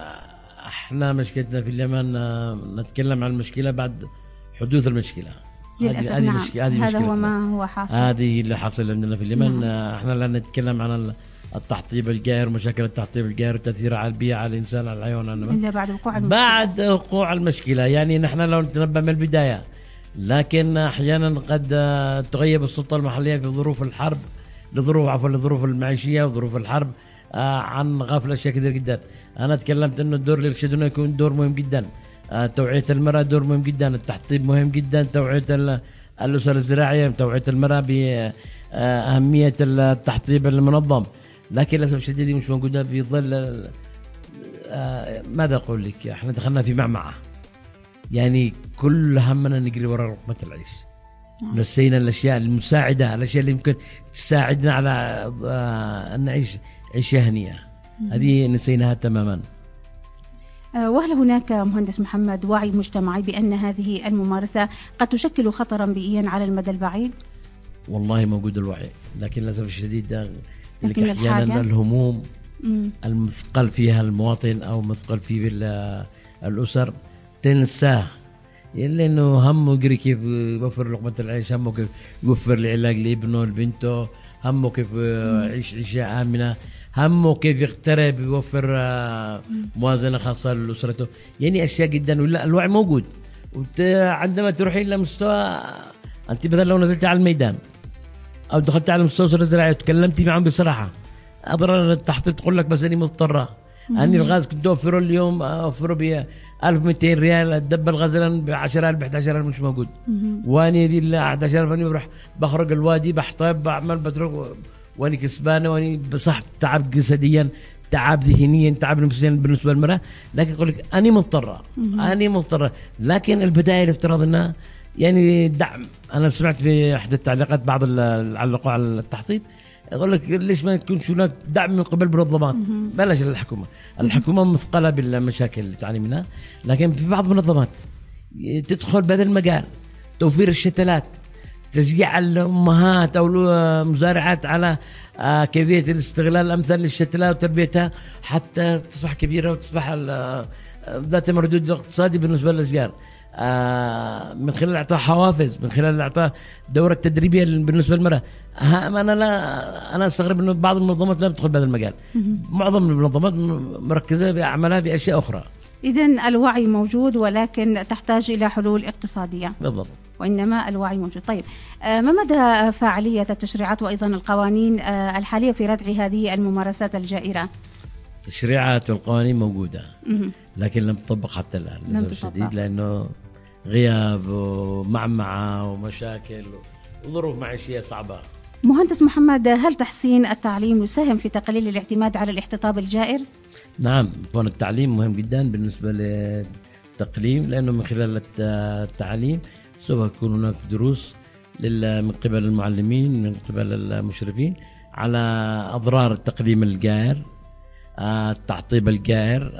احنا مشكلتنا في اليمن نتكلم عن المشكلة بعد حدوث المشكلة. للأسف نعم. هذا هو ما هو حاصل. هذه اللي حاصل عندنا في اليمن. احنا لا نتكلم عن التحطيب الجائر، مشاكل التحطيب الجائر وتأثيره على البيئة، على الإنسان، على الحيوان، إلا بعد وقوع المشكلة. يعني نحن لو نتنبأ من البداية، لكن أحيانا قد تغيب السلطة المحلية في ظروف الحرب، لظروف المعيشية وظروف الحرب، عن غفلة أشياء كثير جدا. أنا تكلمت إنه الدور اللي يرشدنا يكون دور مهم جدا، توعية المرأة دور مهم جدا، التحطيب مهم جدا، توعية الأسر الزراعية، توعية المرأة بأهمية التحطيب المنظم. لكن للأسف الشديد مش موجودة في ظل ماذا أقول لك، احنا دخلنا في معمعة، يعني كل همنا نجري وراء لقمة العيش. نسينا الأشياء المساعدة، الأشياء اللي ممكن تساعدنا على أن نعيش عيشة هنيئة، هذه نسيناها تماما. وهل هناك مهندس محمد وعي مجتمعي بأن هذه الممارسة قد تشكل خطرا بيئيا على المدى البعيد؟ والله موجود الوعي، لكن للأسف الشديد أحيانا الهموم المثقل فيها المواطن أو مثقل فيه الأسر تنساه، لأنه همه يجري كيف يوفر لقمة العيش، همه كيف يوفر العلاج لابنه لبنته، همه كيف يعيش عيشة آمنة، همه كيف يقترب يوفر موازنة خاصة لأسرته. يعني أشياء جدا، ولا الوعي موجود. عندما تروح إلى مستوى أنت مثلا لو نزلت على الميدان أو دخلت على المستوصف الزراعي وتكلمتي معهم بصراحة، أضرار التحطيب تقول لك بس أني مضطرة، أني الغاز كنت أوفره اليوم أوفره ب 1200 ريال، الدب الغزلا ب 10,000 ب 11,000 مش موجود، واني دي ال 11,000 أنا بروح بخرج الوادي بحطب بعمل بتروح واني كسبانة واني بصح تعب جسديا تعب ذهنيا تعب نفسيا بالنسبة للمرأة، لكن أقول لك أنا مضطرة. لكن البدائل افترض أنها يعني دعم. أنا سمعت في أحد التعليقات بعض اللي علقوا على التحطيب يقول لك ليش ما يكونش هناك دعم من قبل المنظمات، بلاش الحكومة مثقلة بالمشاكل اللي تعاني منها، لكن في بعض المنظمات تدخل بهذا المجال، توفير الشتلات، تشجيع الأمهات أو المزارعات على كيفية الاستغلال الأمثل للشتلات وتربيتها حتى تصبح كبيرة وتصبح ذات مردود اقتصادي بالنسبة للأشجار، من خلال إعطاء حوافز، من خلال إعطاء دورة تدريبية بالنسبة للمرأة. أنا أستغرب أن بعض المنظمات لا تدخل بهذا المجال، معظم المنظمات مركزة بأعمالها بأشياء أخرى. إذن الوعي موجود ولكن تحتاج إلى حلول اقتصادية. بالضبط. وإنما الوعي موجود. طيب، ما مدى فاعلية التشريعات وأيضا القوانين الحالية في ردع هذه الممارسات الجائرة؟ التشريعات والقوانين موجودة لكن لم تطبق حتى الآن للأسف الشديد، لأنه غياب ومعمعة ومشاكل وظروف معيشية صعبة. مهندس محمد، هل تحسين التعليم يساهم في تقليل الاعتماد على الاحتطاب الجائر؟ نعم، كون التعليم مهم جدا بالنسبة للتقليم، لأنه من خلال التعليم سوف يكون هناك دروس من قبل المعلمين من قبل المشرفين على أضرار التقليم الجائر، التعطيب الجائر،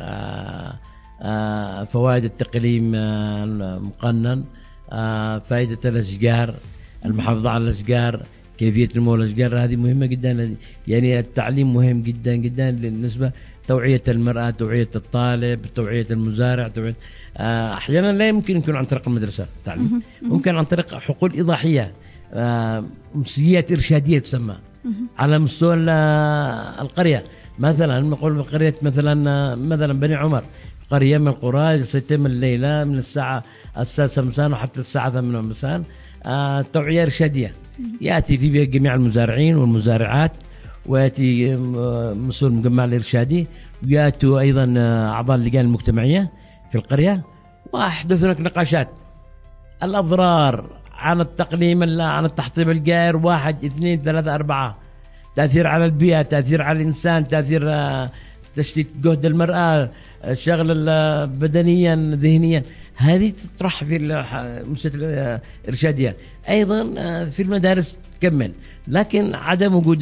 فوائد التقليم المقنن، فائدة الأشجار، المحافظة على الأشجار، كيفية نمو الأشجار. هذه مهمة جدا، يعني التعليم مهم جدا جدا بالنسبة توعية المرأة، توعية الطالب، توعية المزارع، أحيانا لا يمكن يكون عن طريق المدرسة التعليم، ممكن عن طريق حقول إيضاحية، أمسيات إرشادية تسمى على مستوى القرية. مثلا نقول قرية مثلا بني عمر، قرية من القرى سيتم الليلة من الساعة 6 مساء وحتى الساعة 8 مساء توعية إرشادية، يأتي في جميع المزارعين والمزارعات، ويأتي مسؤول المجمع الإرشادي، ويأتوا أيضا أعضاء اللجان المجتمعية في القرية، وأحدث هناك نقاشات الأضرار عن التقليم عن التحطيب الجائر، 1 2 3 4، تأثير على البيئة، تأثير على الإنسان، تأثير تشتيت جهد المرأة، الشغل بدنيا ذهنيا، هذه تطرح في المؤسسات الإرشادية. أيضا في المدارس تكمل، لكن عدم وجود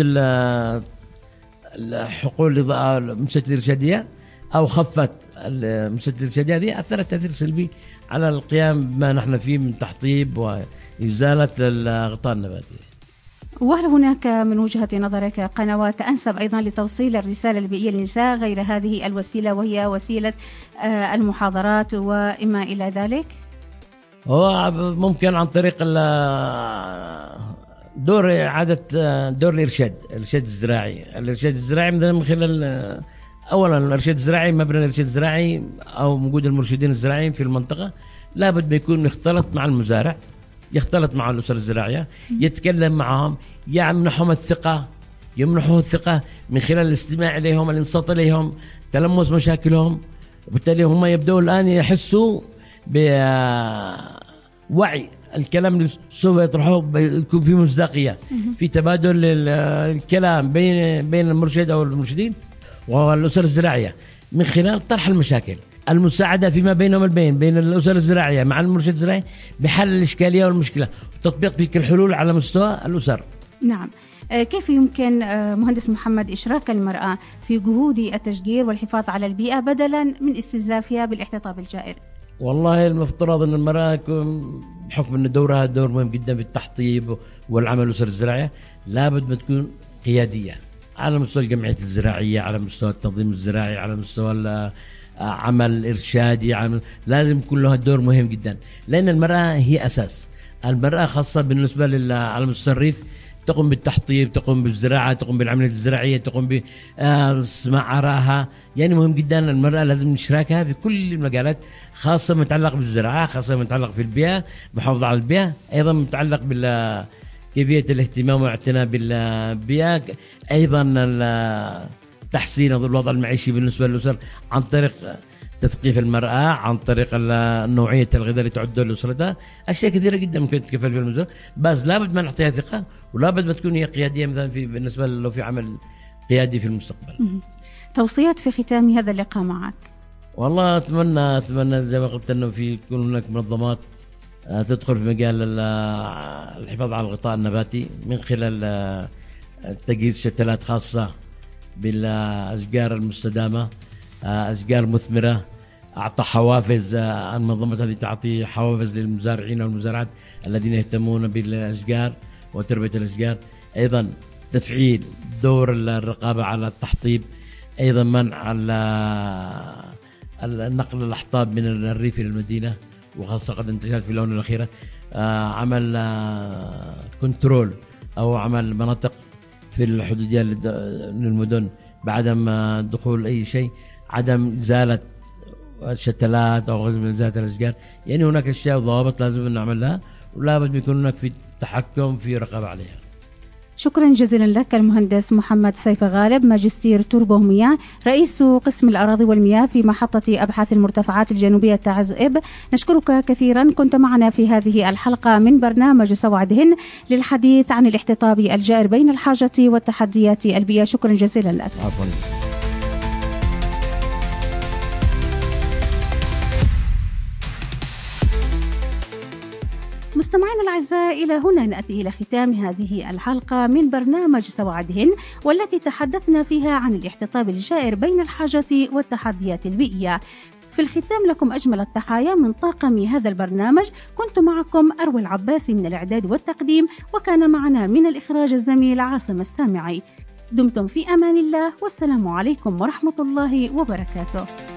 الحقول المؤسسات الإرشادية أو خفت المؤسسات الإرشادية هذه أثرت تأثير سلبي على القيام بما نحن فيه من تحطيب وإزالة الغطاء النباتي. وهل هناك من وجهة نظرك قنوات أنسب أيضا لتوصيل الرسالة البيئية للنساء غير هذه الوسيلة وهي وسيلة المحاضرات وإما إلى ذلك؟ هو ممكن عن طريق دور إعادة دور الإرشاد الزراعي. الإرشاد الزراعي مثلا من خلال أولا الإرشاد الزراعي، مبنى الإرشاد الزراعي أو وجود المرشدين الزراعيين في المنطقة لابد بيكون يختلط مع المزارع، يختلط مع الأسر الزراعية، يتكلم معهم، يمنحهم الثقة من خلال الاستماع إليهم، الانصات إليهم، تلمس مشاكلهم، وبالتالي هم يبدأوا الآن يحسوا بوعي الكلام اللي سوف يطرحوه يكون في مصداقية، في تبادل الكلام بين المرشد أو المرشدين والأسر الزراعية من خلال طرح المشاكل، المساعدة فيما بينهم بين الأسر الزراعية مع المرشد الزراعي بحل الإشكالية والمشكلة وتطبيق تلك الحلول على مستوى الأسر. نعم. كيف يمكن مهندس محمد إشراك المرأة في جهود التشجير والحفاظ على البيئة بدلا من استنزافها بالاحتطاب الجائر؟ والله المفترض أن المرأة بحكم أن دورها دور مهم جدا في التحطيب والعمل الأسر الزراعية لابد ما تكون قيادية على مستوى الجمعيات الزراعية، على مستوى التنظيم الزراعي، على مستوى عمل إرشادي، لازم يكون لها دور مهم جدا، لأن المرأة هي أساس. المرأة خاصة بالنسبة على مستوى الريف تقوم بالتحطيب، تقوم بالزراعة، تقوم بالعملية الزراعية، تقوم بصناعة أراها. يعني مهم جدا المرأة لازم نشاركها في كل المجالات، خاصة متعلق بالزراعة، خاصة متعلق في البيئة، محافظة على البيئة، أيضا متعلق كيفية الاهتمام والاعتناء بالبيئة، أيضا تحسين الوضع المعيشي بالنسبة للأسر عن طريق تثقيف المرأة، عن طريق نوعية الغذاء اللي تعده لأسرتها. أشياء كثيرة جدا ممكن تتكفل في المزرعة، بس لابد ما نعطيها ثقة، ولابد ما تكون هي قيادية مثلا بالنسبة لو في عمل قيادي في المستقبل. توصيات في ختام هذا اللقاء معك؟ والله أتمنى زي ما قلت أنه يكون هناك منظمات تدخل في مجال الحفاظ على الغطاء النباتي من خلال تجهيز شتلات خاصة بالأشجار المستدامة، أشجار مثمرة. أعطى حوافز، المنظمات هذه تعطي حوافز للمزارعين والمزارعات الذين يهتمون بالأشجار وتربية الأشجار. أيضا تفعيل دور الرقابة على التحطيب، أيضا منع نقل الأحطاب من الريف إلى المدينة، وخاصة قد انتشرت في الآونة الأخيرة. عمل كنترول أو عمل مناطق في الحدودية للمدن بعدم دخول أي شيء، عدم إزالة الشتلات أو غزل من إزالة الأشجار. يعني هناك أشياء وضوابط لازم نعملها، ولابد يكون هناك في تحكم في رقابة عليها. شكرا جزيلا لك المهندس محمد سيف غالب، ماجستير تربة ومياه، رئيس قسم الأراضي والمياه في محطة أبحاث المرتفعات الجنوبية تعز-إب. نشكرك كثيرا، كنت معنا في هذه الحلقة من برنامج سوعدهن للحديث عن الاحتطاب الجائر بين الحاجة والتحديات البيئية. شكرا جزيلا لك. عفوا. مستمعينا الأعزاء، إلى هنا نأتي إلى ختام هذه الحلقة من برنامج سوعدهن، والتي تحدثنا فيها عن الاحتطاب الجائر بين الحاجة والتحديات البيئية. في الختام لكم أجمل التحايا من طاقم هذا البرنامج. كنت معكم أروى العباسي من الإعداد والتقديم، وكان معنا من الإخراج الزميل عاصم السامعي. دمتم في أمان الله، والسلام عليكم ورحمة الله وبركاته.